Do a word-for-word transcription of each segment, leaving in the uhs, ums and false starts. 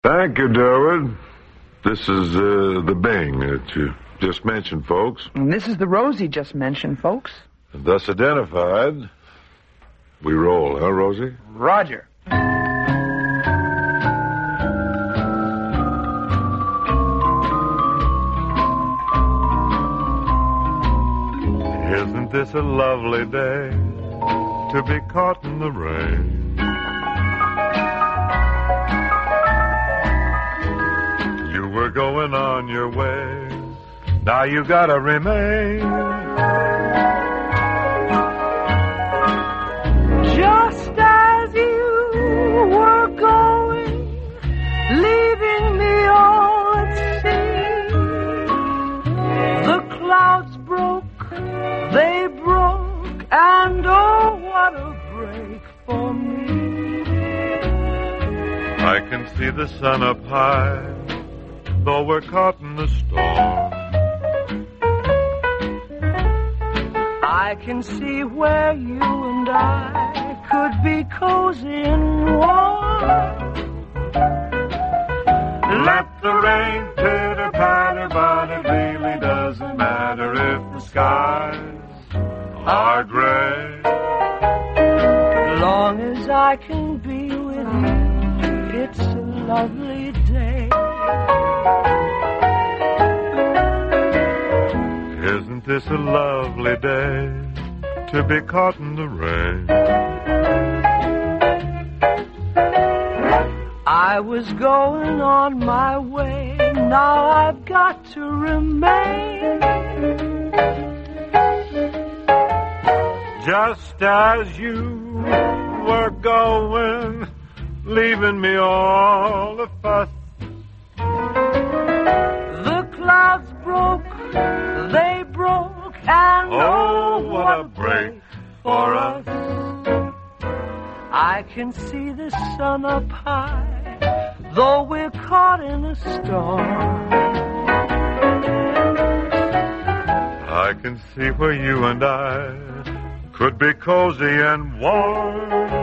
Thank you, Durwood. This is uh, the Bing that you just mentioned, folks. And this is the Rosie just mentioned, folks. And thus identified, we roll, huh, Rosie? Roger. Isn't this a lovely day to be caught in the rain? You were going on your way, now you gotta remain. Just as you were going, leaving me all at sea, the clouds broke, they broke, and oh, what a break for me. I can see the sun up high, though we're caught in the storm. I can see where you and I could be cozy and warm. Let the rain pitter-patter, but it really doesn't matter if the skies are gray. As long as I can be with you, it's a lovely day. Isn't this a lovely day to be caught in the rain? I was going on my way, now I've got to remain. Just as you were going, leaving me all a fuss. The clouds broke, they broke, and oh, what a break for us. I can see the sun up high, though we're caught in a storm. I can see where you and I could be cozy and warm.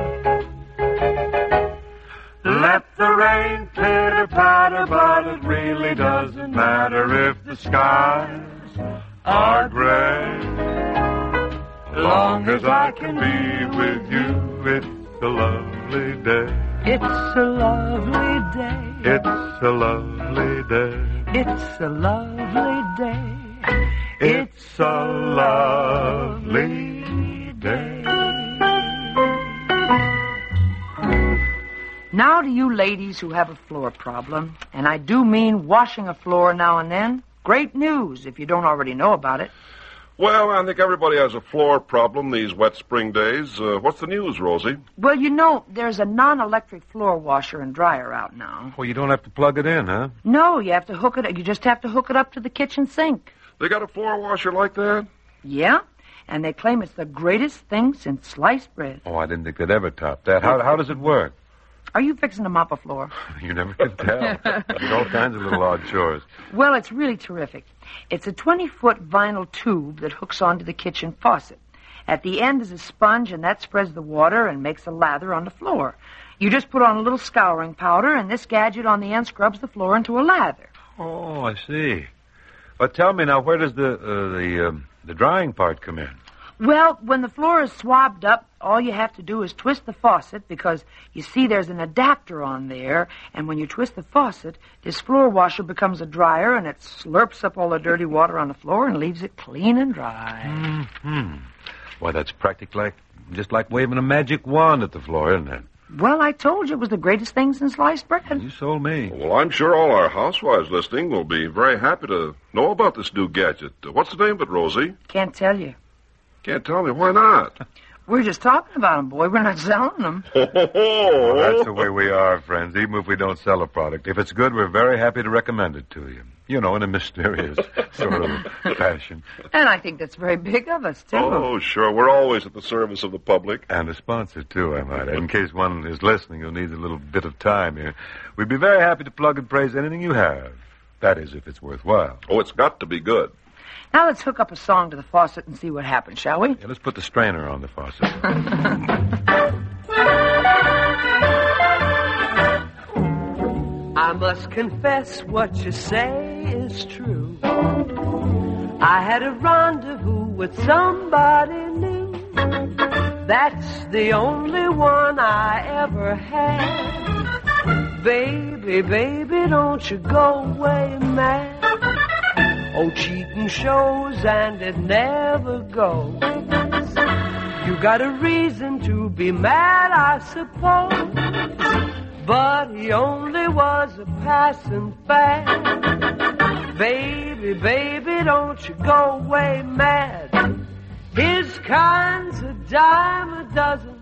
Let the rain pitter-patter, but it really doesn't matter if the skies are gray. As long as I can be with you, it's a lovely day. It's a lovely day. It's a lovely day. It's a lovely day. It's a lovely day. Now to you ladies who have a floor problem, and I do mean washing a floor now and then, great news if you don't already know about it. Well, I think everybody has a floor problem these wet spring days. Uh, what's the news, Rosie? Well, you know, there's a non-electric floor washer and dryer out now. Well, you don't have to plug it in, huh? No, you have to hook it. You just have to hook it up to the kitchen sink. They got a floor washer like that? Yeah, and they claim it's the greatest thing since sliced bread. Oh, I didn't think they'd ever top that. How, how does it work? Are you fixing to mop a floor? You never can tell. You do all kinds of little odd chores. Well, it's really terrific. It's a twenty-foot vinyl tube that hooks onto the kitchen faucet. At the end is a sponge, and that spreads the water and makes a lather on the floor. You just put on a little scouring powder, and this gadget on the end scrubs the floor into a lather. Oh, I see. But tell me now, where does the uh, the um, the drying part come in? Well, when the floor is swabbed up, all you have to do is twist the faucet because, you see, there's an adapter on there, and when you twist the faucet, this floor washer becomes a dryer, and it slurps up all the dirty water on the floor and leaves it clean and dry. Mm-hmm. Why, that's practically like, just like waving a magic wand at the floor, isn't it? Well, I told you it was the greatest thing since sliced bread. You sold me. Well, I'm sure all our housewives listening will be very happy to know about this new gadget. Uh, What's the name of it, Rosie? Can't tell you. Can't tell me. Why not? We're just talking about them, boy. We're not selling them. Well, that's the way we are, friends, even if we don't sell a product. If it's good, we're very happy to recommend it to you. You know, in a mysterious sort of fashion. And I think that's very big of us, too. Oh, sure. We're always at the service of the public. And a sponsor, too, I might add, in case one is listening who needs a little bit of time here. We'd be very happy to plug and praise anything you have. That is, if it's worthwhile. Oh, it's got to be good. Now let's hook up a song to the faucet and see what happens, shall we? Yeah, let's put the strainer on the faucet. I must confess what you say is true. I had a rendezvous with somebody new. That's the only one I ever had. Baby, baby, don't you go away mad. Oh, cheating shows and it never goes. You got a reason to be mad, I suppose. But he only was a passing fad. Baby, baby, don't you go away mad. His kind's a dime a dozen.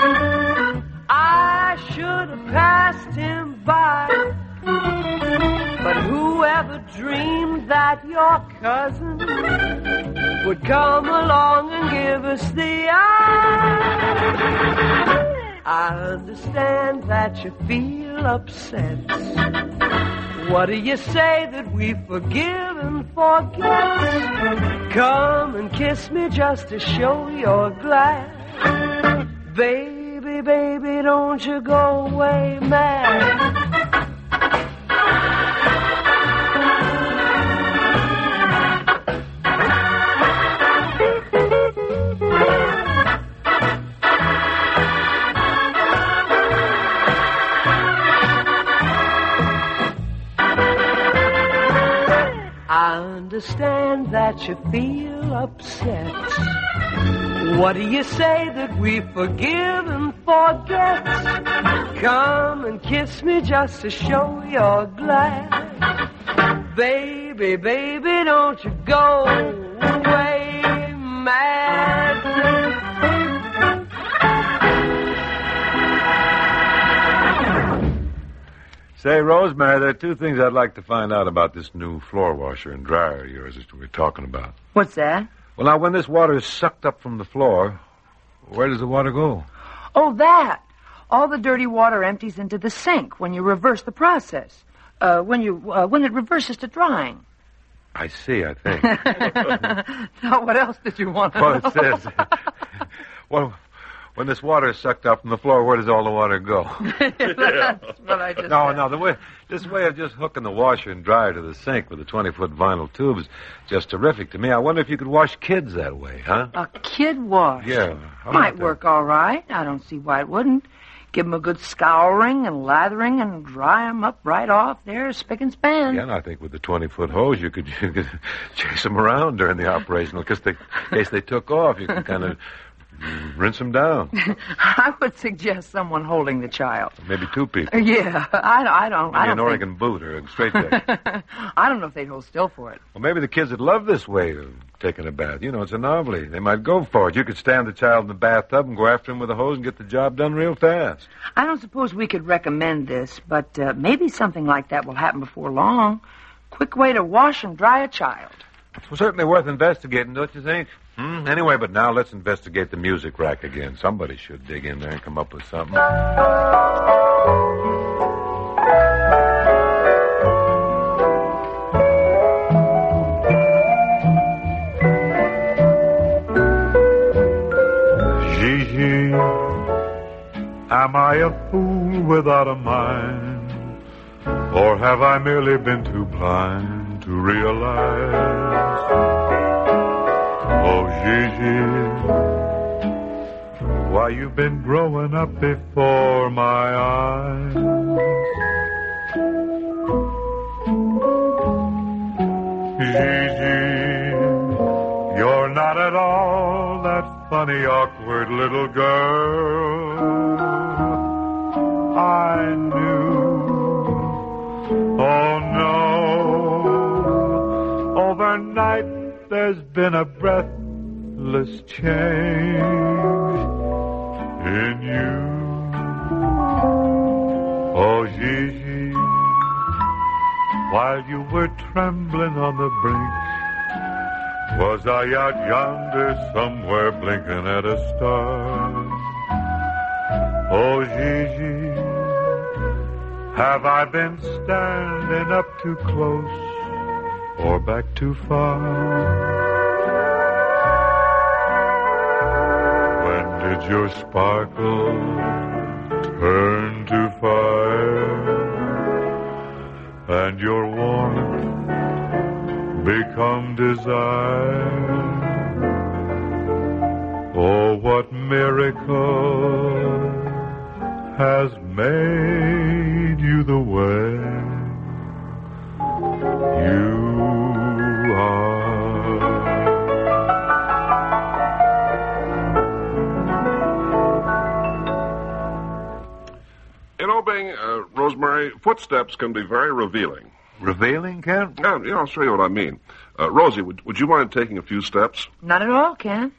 I should have passed him by. But whoever dreamed that your cousin would come along and give us the eye? I understand that you feel upset. What do you say that we forgive and forget? Come and kiss me just to show you're glad. Baby, baby, don't you go away mad. I understand that you feel upset. What do you say that we forgive and forget? Come and kiss me just to show you're glad. Baby, baby, don't you go away mad. Say, Rosemary, there are two things I'd like to find out about this new floor washer and dryer of yours that we were talking about. What's that? Well, now, when this water is sucked up from the floor, where does the water go? Oh, that. All the dirty water empties into the sink when you reverse the process. Uh, when you uh, when it reverses to drying. I see, I think. Now, what else did you want to Well, know? it says... well, when this water is sucked up from the floor, where does all the water go? That's what I just No, said. no, the way, this way of just hooking the washer and dryer to the sink with a twenty-foot vinyl tube is just terrific to me. I wonder if you could wash kids that way, huh? A kid wash. Yeah. how Might about that? work all right. I don't see why it wouldn't. Give them a good scouring and lathering and dry them up right off there, spick and span. Yeah, and I think with the twenty-foot hose, you could, you could chase them around during the operation. Because they, in case they took off, you can kind of rinse them down. I would suggest someone holding the child. Maybe two people. Yeah, I, I don't. I Maybe don't an Oregon boot or a straight jacket. think... I don't know if they'd hold still for it. Well, maybe the kids would love this way of taking a bath. You know, it's a novelty. They might go for it. You could stand the child in the bathtub and go after him with a hose and get the job done real fast. I don't suppose we could recommend this, but uh, maybe something like that will happen before long. Quick way to wash and dry a child. It's certainly worth investigating, don't you think? Hmm? Anyway, but now let's investigate the music rack again. Somebody should dig in there and come up with something. Gigi, am I a fool without a mind? Or have I merely been too blind to realize? Oh, Gigi, why you've been growing up before my eyes. Gigi, you're not at all that funny, awkward little girl I knew. Oh, no, overnight there's been a breathless change in you. Oh, Gigi, while you were trembling on the brink, was I out yonder somewhere blinking at a star? Oh, Gigi, have I been standing up too close or back too far? When did your sparkle turn to fire? and your warmth become desire. Oh, what miracle has made you the way you are. You know, Bing, uh, Rosemary, footsteps can be very revealing. Revealing, Ken? Yeah, yeah, I'll show you what I mean. Uh, Rosie, would, would you mind taking a few steps? Not at all, Ken.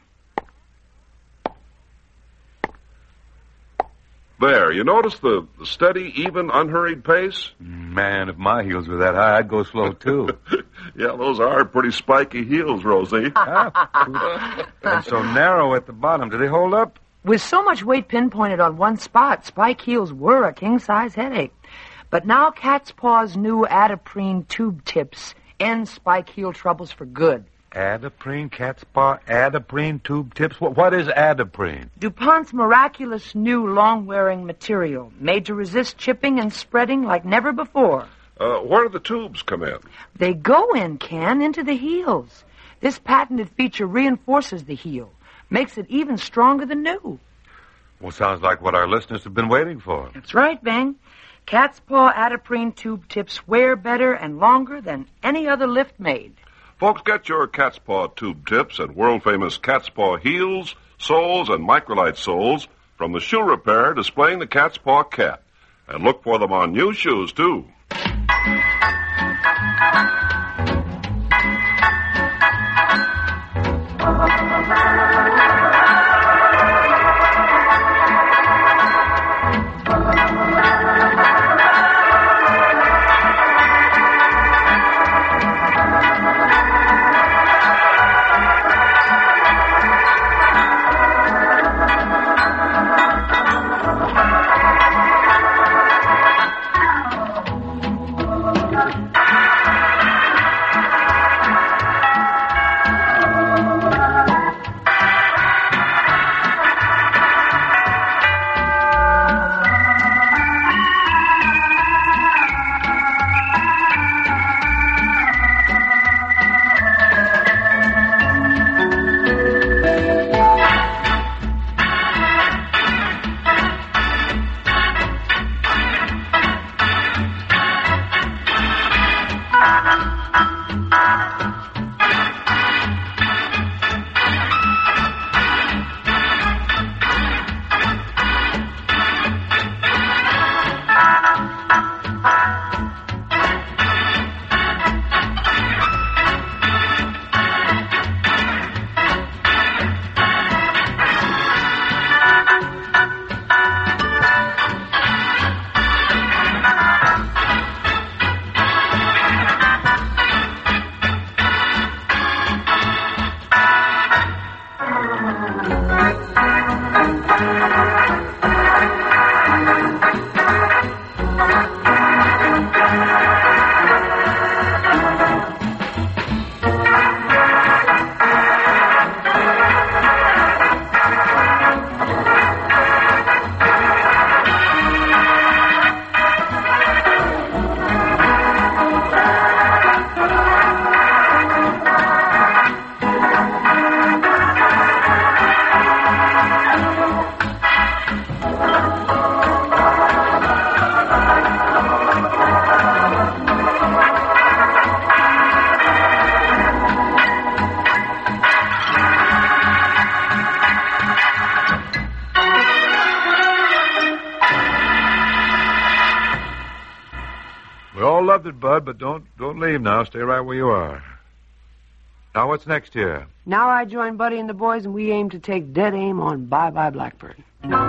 There, you notice the, the steady, even, unhurried pace? Man, if my heels were that high, I'd go slow, too. Yeah, those are pretty spiky heels, Rosie. And so narrow at the bottom. Do they hold up? With so much weight pinpointed on one spot, spike heels were a king-size headache. But now Cat's Paw's new Adiprene tube tips end spike heel troubles for good. Adiprene, Cat's Paw, Adiprene tube tips? What, what is Adiprene? DuPont's miraculous new long-wearing material, made to resist chipping and spreading like never before. Uh, where do the tubes come in? They go in, Ken, into the heels. This patented feature reinforces the heel, makes it even stronger than new. Well, sounds like what our listeners have been waiting for. That's right, Bang. Cat's Paw Adiprene tube tips wear better and longer than any other lift made. Folks, get your Cat's Paw tube tips and world-famous Cat's Paw heels, soles, and microlite soles from the shoe repair displaying the Cat's Paw cat. And look for them on new shoes, too. Loved it, Bud, but don't don't leave now. Stay right where you are. Now, what's next here? Now I join Buddy and the boys, and we aim to take dead aim on Bye Bye Blackbird.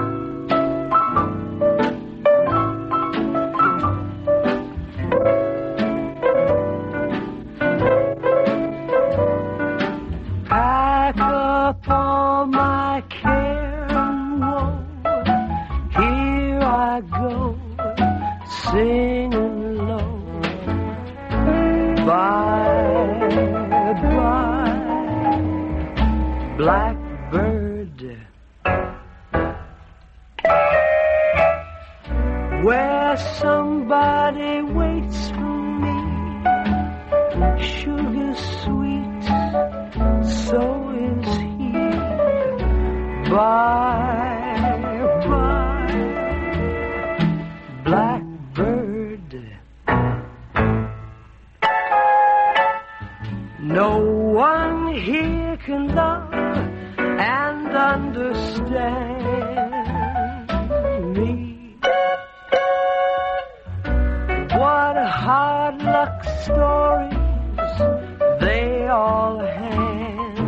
Pack up all my care and woe. Here I go, singing low. Bye, bye, blackbird, where somebody waits for No one here can love and understand me. What hard luck stories they all hand.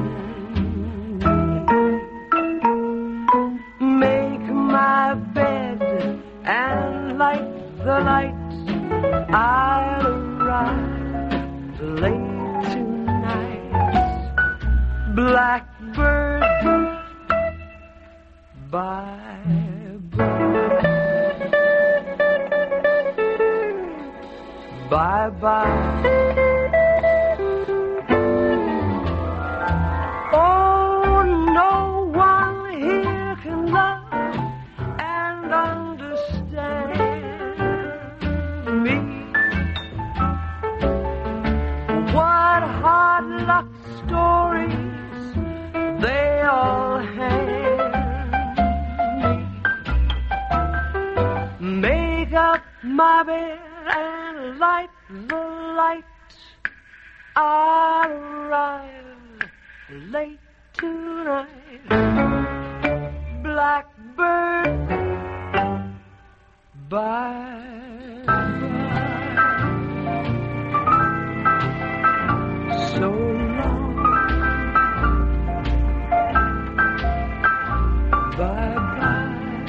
Make my bed and light the light. I'll arrive late tonight. Blackbird, bye-bye. Bye-bye. Oh, no one here can love and understand me. What hard luck stories they all hand me. Make up my bed and light the light. I'll arrive late tonight. Blackbird, bye-bye. So long, bye-bye.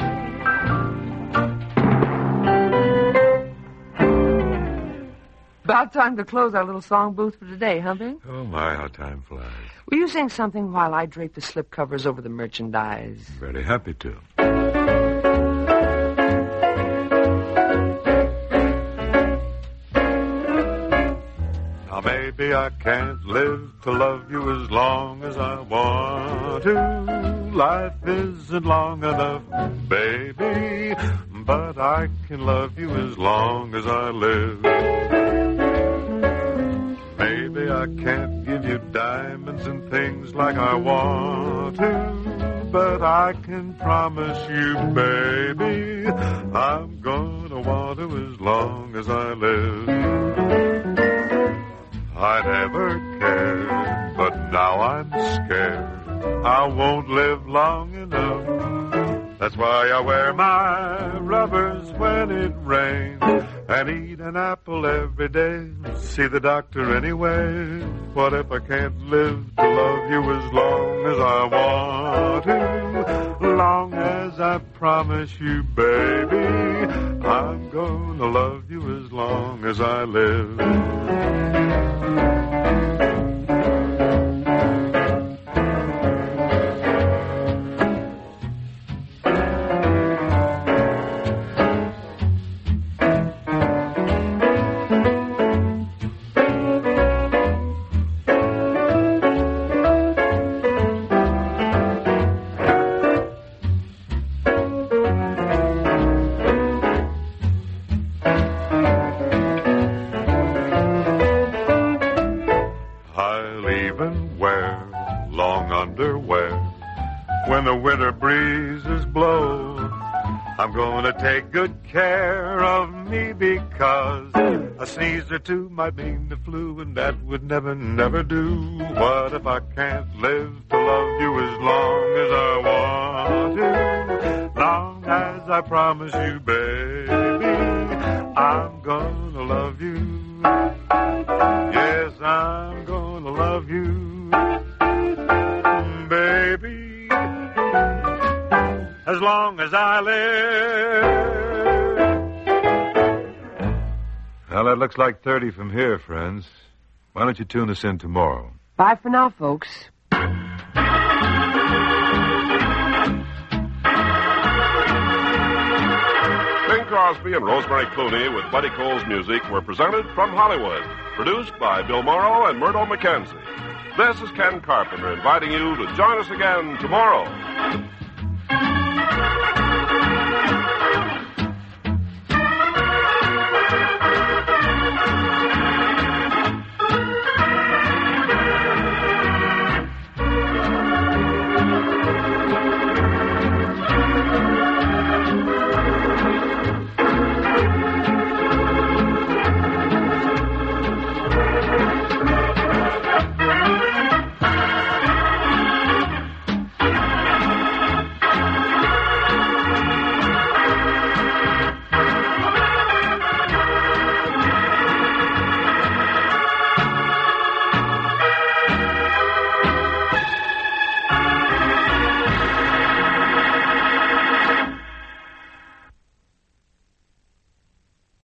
About time to close our little song booth for today, huh, Bing? Oh, my, how time flies. Will you sing something while I drape the slipcovers over the merchandise? Very happy to. Now, maybe I can't live to love you as long as I want to. Life isn't long enough, baby, but I can love you as long as I live. Maybe I can't give you diamonds and things like I want to, but I can promise you, baby, I'm gonna want to as long as I live. I never cared, but now I'm scared I won't live long enough. That's why I wear my rubbers when it rains and eat an apple every day. See the doctor anyway. What if I can't live to love you as long as I want to? Long as I promise you, baby, I'm gonna love you as long as I live. When the winter breezes blow, I'm gonna take good care of me, because a sneeze or two might mean the flu, and that would never, never do. What if I can't live to love you as long as I want to? Long as I promise you, baby, I'm gonna love you. Yes, I'm gonna love you, baby, as long as I live. Well, that looks like thirty from here, friends. Why don't you tune us in tomorrow? Bye for now, folks. Bing Crosby and Rosemary Clooney with Buddy Cole's music were presented from Hollywood. Produced by Bill Morrow and Murdo McKenzie. This is Ken Carpenter inviting you to join us again tomorrow.